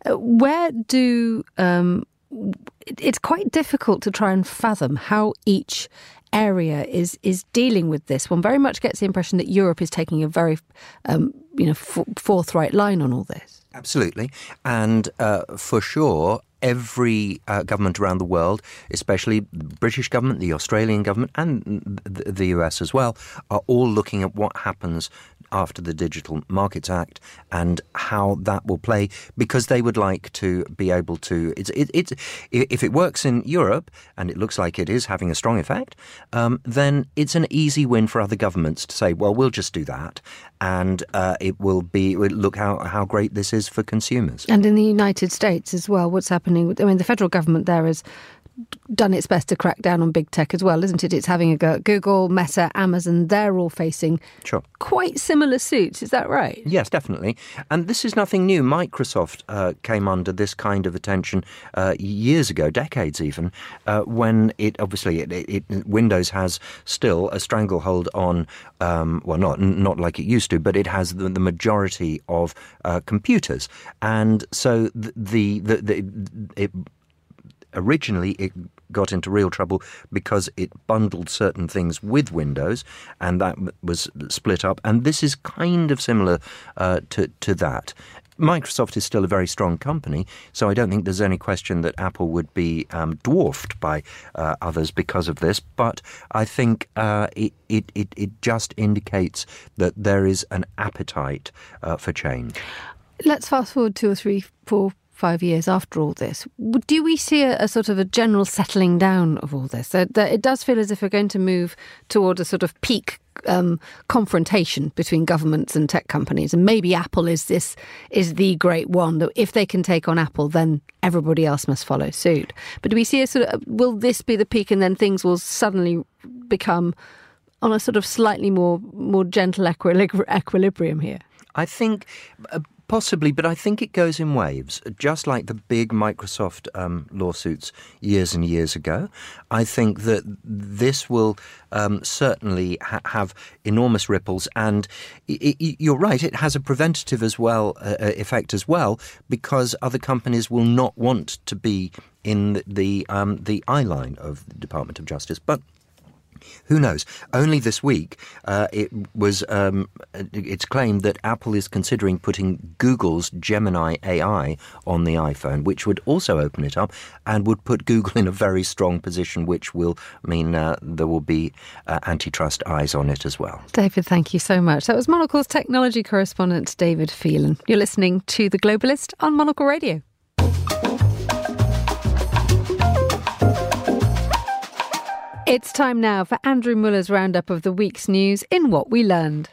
Speaker 1: It's quite difficult to try and fathom how each area is dealing with this. One very much gets the impression that Europe is taking a very forthright line on all this.
Speaker 9: Absolutely. And for sure, every government around the world, especially the British government, the Australian government, and the US as well, are all looking at what happens after the Digital Markets Act and how that will play, because they would like to be able to. If it works in Europe, and it looks like it is having a strong effect, then it's an easy win for other governments to say, well, we'll just do that, and it will look how great this is for consumers.
Speaker 1: And in the United States as well, what's happening? I mean, the federal government there has done its best to crack down on big tech as well, isn't it? It's having a go at Google, Meta, Amazon. They're all facing quite similar suits. Is that right? Yes,
Speaker 9: definitely. And this is nothing new. Microsoft came under this kind of attention years ago, decades even, when Windows has still a stranglehold on, not like it used to, but it has the majority of computers. And so originally, it got into real trouble because it bundled certain things with Windows, and that was split up. And this is kind of similar to that. Microsoft is still a very strong company, so I don't think there's any question that Apple would be dwarfed by others because of this. But I think it just indicates that there is an appetite for change.
Speaker 1: Let's fast forward 2 or 3, 4, 5 years after all this. Do we see a sort of a general settling down of all this? So that it does feel as if we're going to move toward a sort of peak confrontation between governments and tech companies, and maybe Apple is the great one that if they can take on Apple, then everybody else must follow suit. But do we see will this be the peak, and then things will suddenly become on a sort of slightly more gentle equilibrium here?
Speaker 9: I think Possibly, but I think it goes in waves, just like the big Microsoft lawsuits years and years ago. I think that this will certainly have enormous ripples, and you're right, it has a preventative as well effect as well, because other companies will not want to be in the eye line of the Department of Justice. But who knows? Only this week, it's claimed that Apple is considering putting Google's Gemini AI on the iPhone, which would also open it up and would put Google in a very strong position, which will mean there will be antitrust eyes on it as well.
Speaker 1: David, thank you so much. That was Monocle's technology correspondent, David Phelan. You're listening to The Globalist on Monocle Radio. It's time now for Andrew Muller's roundup of the week's news in What We Learned.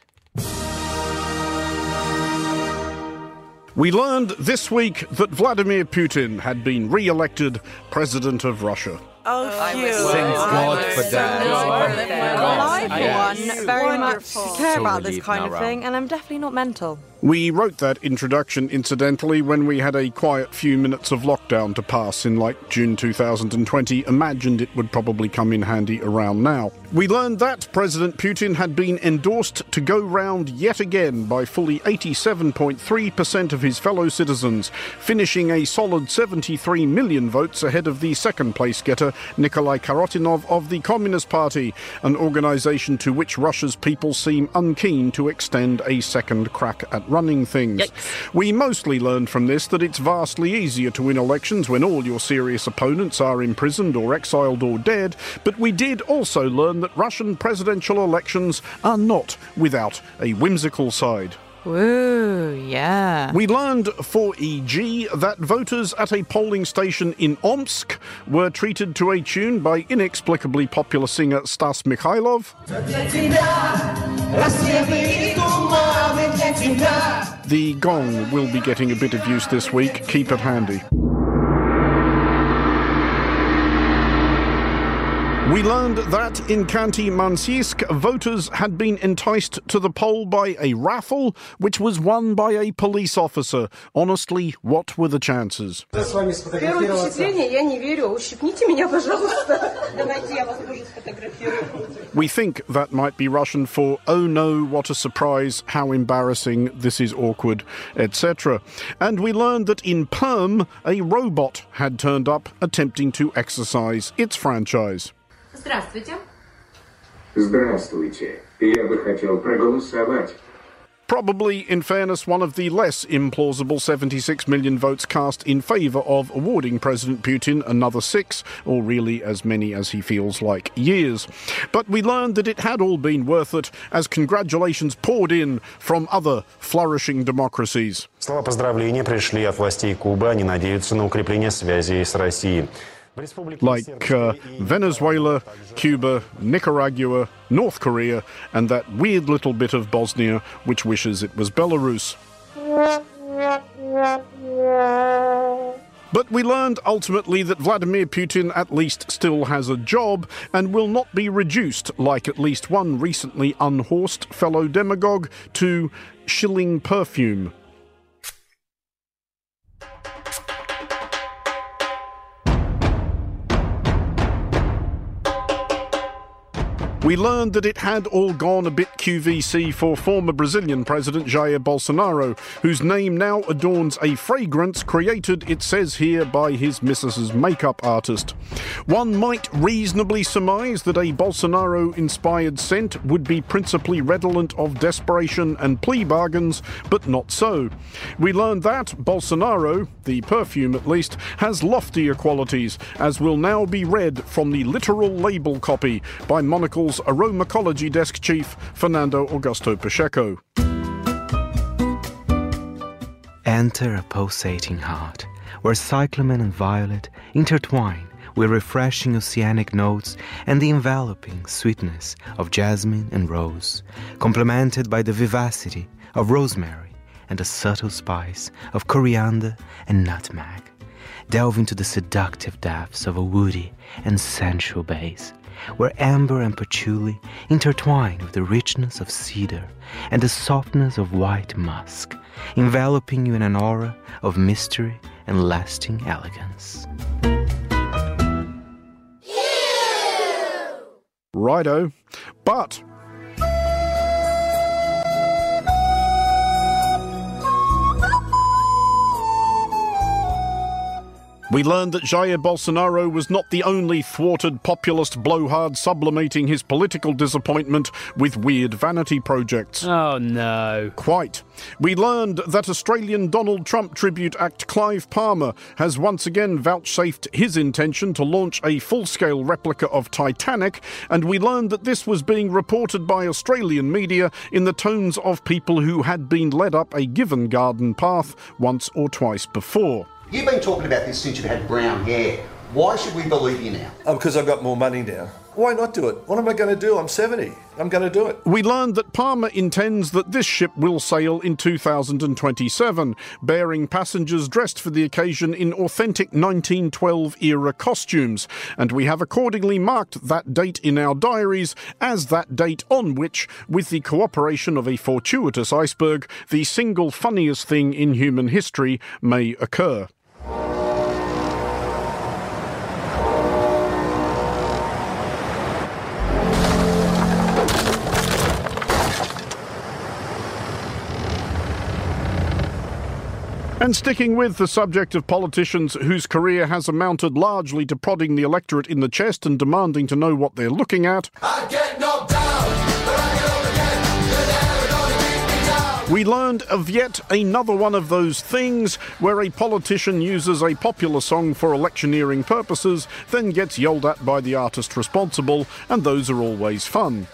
Speaker 3: We learned this week that Vladimir Putin had been re-elected president of Russia.
Speaker 10: Oh, phew.
Speaker 11: Thank God for that.
Speaker 10: I, for one, very much care about this kind of thing, and I'm definitely not mental.
Speaker 3: We wrote that introduction, incidentally, when we had a quiet few minutes of lockdown to pass in June 2020. Imagined it would probably come in handy around now. We learned that President Putin had been endorsed to go round yet again by fully 87.3% of his fellow citizens, finishing a solid 73 million votes ahead of the second-place getter, Nikolai Karotinov of the Communist Party, an organisation to which Russia's people seem unkeen to extend a second crack at running things. Yikes. We mostly learned from this that it's vastly easier to win elections when all your serious opponents are imprisoned or exiled or dead, but we did also learn that Russian presidential elections are not without a whimsical side.
Speaker 10: Woo, yeah.
Speaker 3: We learned, for e.g., that voters at a polling station in Omsk were treated to a tune by inexplicably popular singer Stas Mikhailov. The gong will be getting a bit of use this week. Keep it handy. We learned that in Khanty-Mansiysk, voters had been enticed to the poll by a raffle, which was won by a police officer. Honestly, what were the chances? We think that might be Russian for, oh no, what a surprise, how embarrassing, this is awkward, etc. And we learned that in Perm, a robot had turned up attempting to exercise its franchise.
Speaker 12: Здравствуйте.
Speaker 13: Здравствуйте. Я бы хотел проголосовать.
Speaker 3: Probably, in fairness, one of the less implausible 76 million votes cast in favour of awarding President Putin another 6, or really as many as he feels like, years. But we learned that it had all been worth it, as congratulations poured in from other flourishing democracies.
Speaker 14: Слова поздравления пришли от властей Кубы, они надеются на укрепление связей с Россией.
Speaker 3: Like Venezuela, Cuba, Nicaragua, North Korea, and that weird little bit of Bosnia which wishes it was Belarus. But we learned ultimately that Vladimir Putin at least still has a job and will not be reduced, like at least one recently unhorsed fellow demagogue, to shilling perfume. We learned that it had all gone a bit QVC for former Brazilian President Jair Bolsonaro, whose name now adorns a fragrance created, it says here, by his missus's makeup artist. One might reasonably surmise that a Bolsonaro-inspired scent would be principally redolent of desperation and plea bargains, but not so. We learned that Bolsonaro, the perfume at least, has loftier qualities, as will now be read from the literal label copy by Monocle's Aromacology Desk Chief, Fernando Augusto Pacheco.
Speaker 15: Enter a pulsating heart, where cyclamen and violet intertwine with refreshing oceanic notes and the enveloping sweetness of jasmine and rose, complemented by the vivacity of rosemary and the subtle spice of coriander and nutmeg. Delve into the seductive depths of a woody and sensual base, where amber and patchouli intertwine with the richness of cedar and the softness of white musk, enveloping you in an aura of mystery and lasting elegance.
Speaker 3: Righto. But we learned that Jair Bolsonaro was not the only thwarted populist blowhard sublimating his political disappointment with weird vanity projects.
Speaker 12: Oh, no.
Speaker 3: Quite. We learned that Australian Donald Trump tribute act Clive Palmer has once again vouchsafed his intention to launch a full-scale replica of Titanic, and we learned that this was being reported by Australian media in the tones of people who had been led up a given garden path once or twice before.
Speaker 16: You've been talking about this since you've had brown hair. Why should we believe you now?
Speaker 17: Because I've got more money now. Why not do it? What am I going to do? I'm 70. I'm going to do it.
Speaker 3: We learned that Palmer intends that this ship will sail in 2027, bearing passengers dressed for the occasion in authentic 1912-era costumes, and we have accordingly marked that date in our diaries as that date on which, with the cooperation of a fortuitous iceberg, the single funniest thing in human history may occur. And sticking with the subject of politicians whose career has amounted largely to prodding the electorate in the chest and demanding to know what they're looking at, I get knocked down, but I get up again. They're never gonna keep me down. We learned of yet another one of those things where a politician uses a popular song for electioneering purposes, then gets yelled at by the artist responsible, and those are always fun.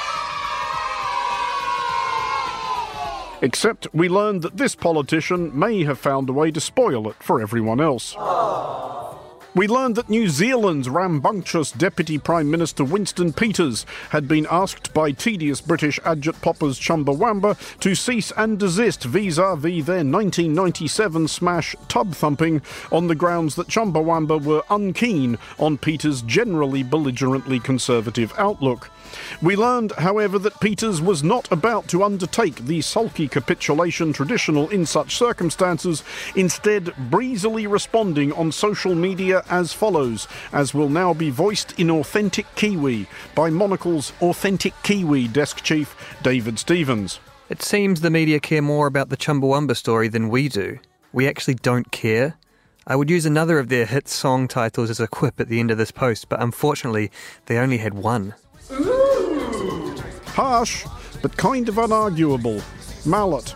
Speaker 3: Except we learned that this politician may have found a way to spoil it for everyone else. We learned that New Zealand's rambunctious Deputy Prime Minister Winston Peters had been asked by tedious British Adjut Poppers Chumbawamba to cease and desist vis-à-vis their 1997 smash Tub Thumping on the grounds that Chumbawamba were unkeen on Peters' generally belligerently conservative outlook. We learned, however, that Peters was not about to undertake the sulky capitulation traditional in such circumstances, instead breezily responding on social media as follows, as will now be voiced in authentic Kiwi by Monocle's authentic Kiwi desk chief, David Stevens.
Speaker 18: It seems the media care more about the Chumbawamba story than we do. We actually don't care. I would use another of their hit song titles as a quip at the end of this post, but unfortunately they only had one.
Speaker 3: Ooh. Harsh, but kind of unarguable. Mallet.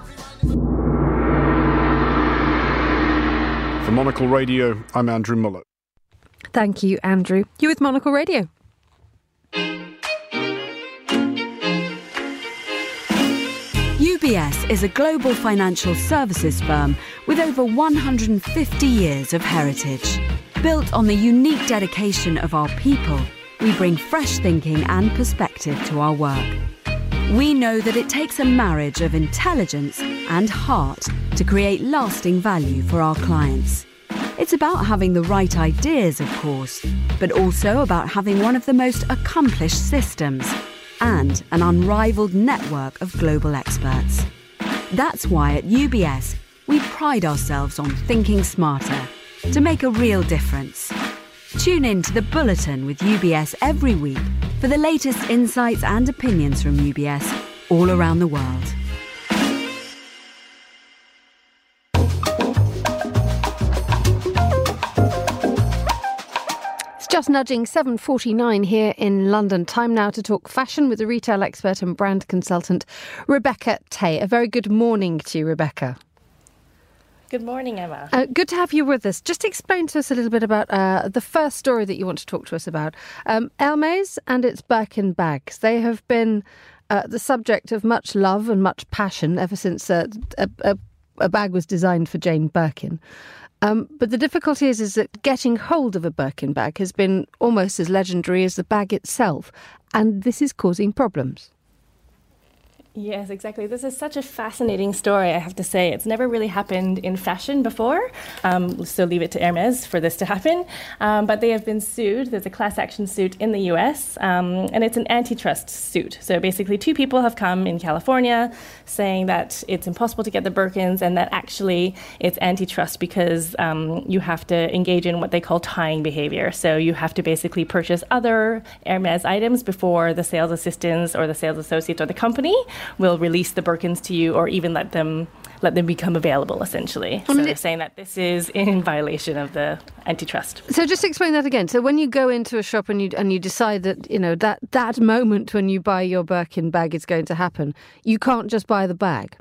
Speaker 3: For Monocle Radio, I'm Andrew Mullett.
Speaker 1: Thank you, Andrew. You're with Monocle Radio.
Speaker 19: UBS is a global financial services firm with over 150 years of heritage. Built on the unique dedication of our people, we bring fresh thinking and perspective to our work. We know that it takes a marriage of intelligence and heart to create lasting value for our clients. It's about having the right ideas, of course, but also about having one of the most accomplished systems and an unrivaled network of global experts. That's why at UBS, we pride ourselves on thinking smarter to make a real difference. Tune in to The Bulletin with UBS every week for the latest insights and opinions from UBS all around the world.
Speaker 1: It's just nudging 7:49 here in London. Time now to talk fashion with the retail expert and brand consultant Rebecca Tay. A very good morning to you, Rebecca.
Speaker 20: Good morning, Emma.
Speaker 1: Good to have you with us. Just explain to us a little bit about the first story that you want to talk to us about. Hermès and its Birkin bags. They have been the subject of much love and much passion ever since a bag was designed for Jane Birkin. But the difficulty is that getting hold of a Birkin bag has been almost as legendary as the bag itself. And this is causing problems.
Speaker 20: Yes, exactly. This is such a fascinating story, I have to say. It's never really happened in fashion before, so leave it to Hermès for this to happen. But they have been sued. There's a class action suit in the US, and it's an antitrust suit. So basically 2 people have come in California saying that it's impossible to get the Birkins and that actually it's antitrust because you have to engage in what they call tying behavior. So you have to basically purchase other Hermès items before the sales assistants or the sales associates or the company will release the Birkins to you or even let them become available, essentially. So they're saying that this is in violation of the antitrust.
Speaker 1: So just explain that again. So when you go into a shop and you decide that, you know, that moment when you buy your Birkin bag is going to happen, you can't just buy the bag.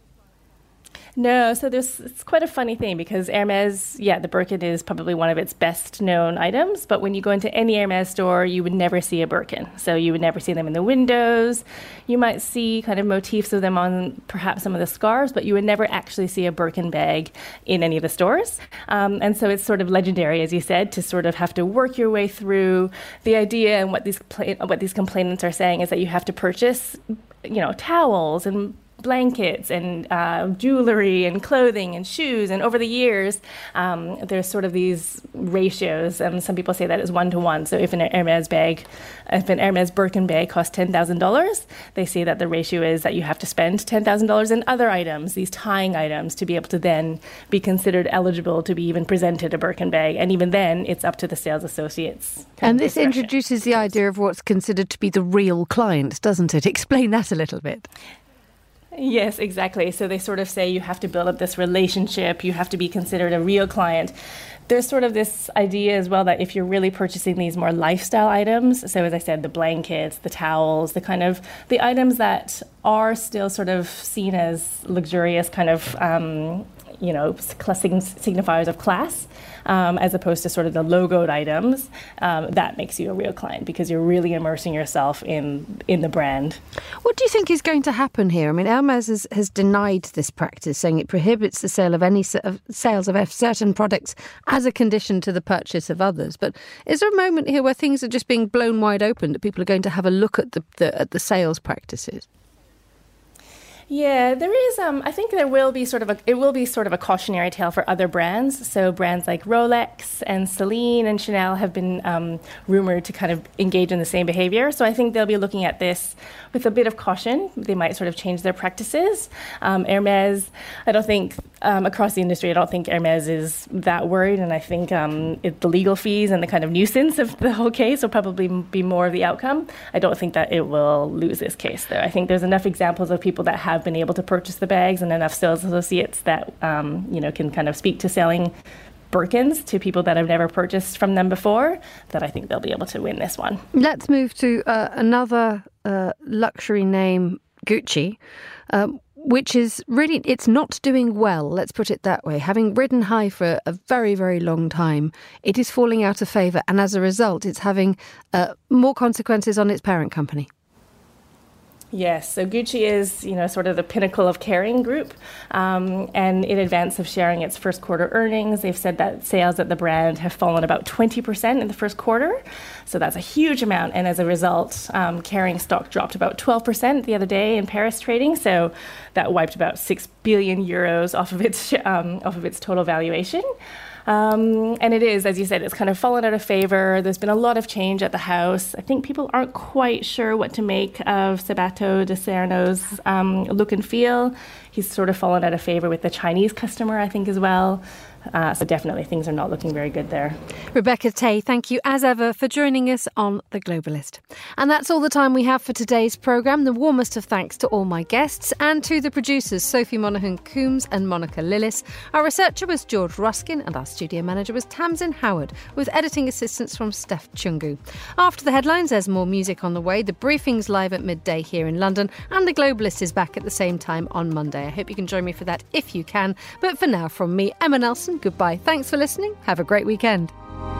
Speaker 20: No, so it's quite a funny thing because Hermès, the Birkin is probably one of its best known items, but when you go into any Hermès store, you would never see a Birkin. So you would never see them in the windows. You might see kind of motifs of them on perhaps some of the scarves, but you would never actually see a Birkin bag in any of the stores. And so it's sort of legendary, as you said, to sort of have to work your way through the idea, and what these complainants are saying is that you have to purchase, you know, towels and blankets and jewelry and clothing and shoes. And over the years, there's sort of these ratios. And some people say that it's 1-to-1. So if an Hermès Birkin bag costs $10,000, they say that the ratio is that you have to spend $10,000 in other items, these tying items, to be able to then be considered eligible to be even presented a Birkin bag. And even then, it's up to the sales associates.
Speaker 1: And this introduces the idea of what's considered to be the real client, doesn't it? Explain that a little bit.
Speaker 20: Yes, exactly. So they sort of say you have to build up this relationship, you have to be considered a real client. There's sort of this idea as well that if you're really purchasing these more lifestyle items, so as I said, the blankets, the towels, the items that are still sort of seen as luxurious kind of, signifiers of class, as opposed to sort of the logoed items, that makes you a real client because you're really immersing yourself in the brand.
Speaker 1: What do you think is going to happen here? I mean, Hermès has denied this practice, saying it prohibits the sale of any sales of certain products as a condition to the purchase of others. But is there a moment here where things are just being blown wide open, that people are going to have a look at the sales practices?
Speaker 20: Yeah, there is. I think it will be sort of a cautionary tale for other brands. So brands like Rolex and Celine and Chanel have been rumored to kind of engage in the same behavior. So I think they'll be looking at this with a bit of caution. They might sort of change their practices. Hermès, I don't think across the industry, I don't think Hermès is that worried, and I think the legal fees and the kind of nuisance of the whole case will probably be more of the outcome. I don't think that it will lose this case, though. I think there's enough examples of people that have been able to purchase the bags and enough sales associates that can kind of speak to selling Birkins to people that have never purchased from them before, that I think they'll be able to win this one.
Speaker 1: Let's move to another luxury name, Gucci, which is really, it's not doing well, let's put it that way. Having ridden high for a very, very long time, it is falling out of favour, and as a result, it's having more consequences on its parent company.
Speaker 20: Yes, so Gucci is, sort of the pinnacle of Kering Group, and in advance of sharing its first quarter earnings, they've said that sales at the brand have fallen about 20% in the first quarter, so that's a huge amount, and as a result, Kering stock dropped about 12% the other day in Paris trading, so that wiped about 6 billion euros off of its total valuation. And it is, as you said, it's kind of fallen out of favor. There's been a lot of change at the house. I think people aren't quite sure what to make of Sabato de Serno's look and feel. He's sort of fallen out of favor with the Chinese customer, I think, as well. So definitely things are not looking very good there.
Speaker 1: Rebecca Tay, thank you as ever for joining us on The Globalist. And that's all the time we have for today's programme. The warmest of thanks to all my guests and to the producers Sophie Monaghan-Coombs and Monica Lillis. Our researcher was George Ruskin and our studio manager was Tamsin Howard, with editing assistance from Steph Chungu. After the headlines, there's more music on the way. The briefing's live at midday here in London, and The Globalist is back at the same time on Monday. I hope you can join me for that if you can. But for now, from me, Emma Nelson, goodbye. Thanks for listening. Have a great weekend.